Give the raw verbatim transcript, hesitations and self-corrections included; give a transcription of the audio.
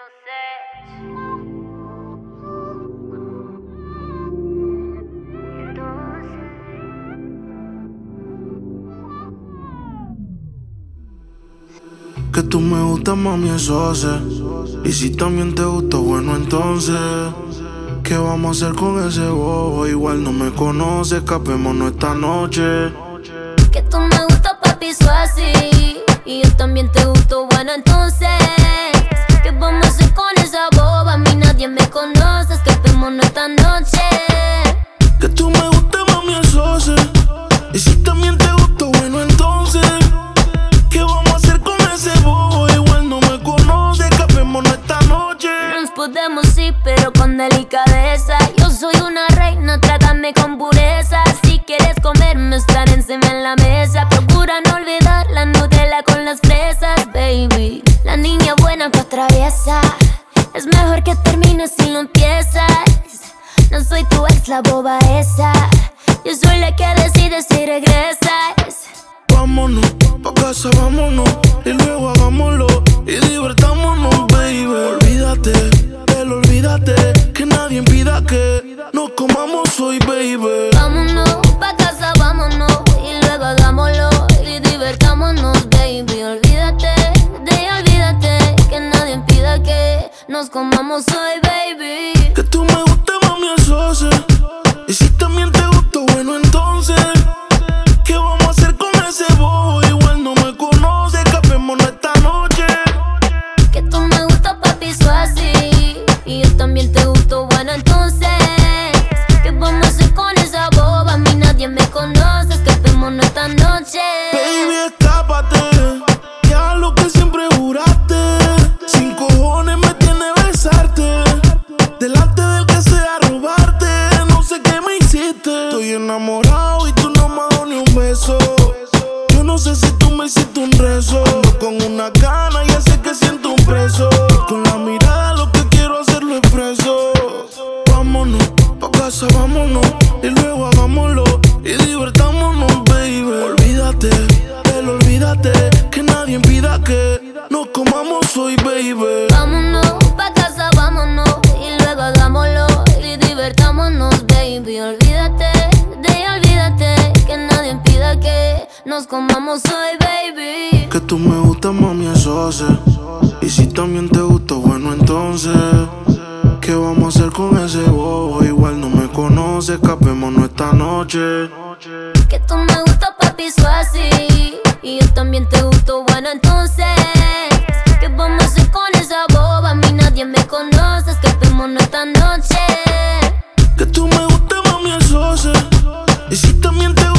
Que tú me gustas, mami, eso sé. Y si también te gusta, bueno, entonces ¿qué vamos a hacer con ese bobo? Igual no me conoce, escapémonos esta noche. Que tú me gustas, papi, eso así. Y yo también te gusto, bueno, entonces ¿qué vamos a hacer con esa boba? A mí nadie me conoce, escapémonos esta noche. Que tú me gustas, mami, eso sé. Y si también te gusta, bueno, entonces ¿qué vamos a hacer con ese bobo? Igual no me conoce, escapémonos esta noche. Nos podemos ir, pero con delicadeza. Yo soy una reina, trátame con pureza. Si quieres comerme, estar encima en la mesa. Procura no olvidar la Nutella con las fresas, baby. La niña buena que atraviesa. Es mejor que termines si lo empiezas. No soy tu ex, la boba esa. Yo soy la que decide si regresas. Vámonos, pa' casa vámonos. Y luego hagámoslo y divertámonos, baby. Olvídate, pero olvídate, que nadie impida que nos comamos hoy, baby. Vámonos, pa' casa vámonos. Y luego hagámoslo y divertámonos, baby. Olvídate, de olvídate, que nadie impida que nos comamos hoy, baby. Que tú me gustas, mami, eso sé. Y si también te gusta, bueno, entonces ¿qué vamos a hacer con ese bobo? Igual no me conoce, escapémonos esta noche. Que tú me gustas, papi, eso así. Y yo también te gusto, bueno, entonces ¿qué vamos a hacer con esa boba? A mí nadie me conoce, escapémonos esta noche. Baby, escápate, ya lo que siempre juraste. Sin cojones me tiene besarte, delante del que sea robarte. No sé qué me hiciste. Estoy enamorado y tú no me has dado ni un beso. Yo no sé si tú me hiciste un rezo. Ando con una gana, ya sé que siento un preso. Con la mirada lo que quiero hacerlo expreso. Vámonos, pa' casa vámonos. Y luego hagámoslo y divertámonos, baby. Olvídate, pero olvídate, que nadie impida que nos comamos hoy, baby. Vámonos, pa' casa vámonos. Y luego hagámoslo y divertámonos, baby. Olvídate, de olvídate, que nadie impida que nos comamos hoy, baby. Que tú me gustas, mami, eso sé. Y si también te gusta, bueno, entonces ¿qué vamos a hacer con ese bobo? Igual no me conoce, escapémonos esta noche. Que tú me gustas, papi, eso así. Y yo también te gusto, bueno, entonces ¿qué vamos a hacer con esa boba? A mí nadie me conoce, escapémonos esta noche. Que tú me gustas, mami, eso sé. Y si también te gusta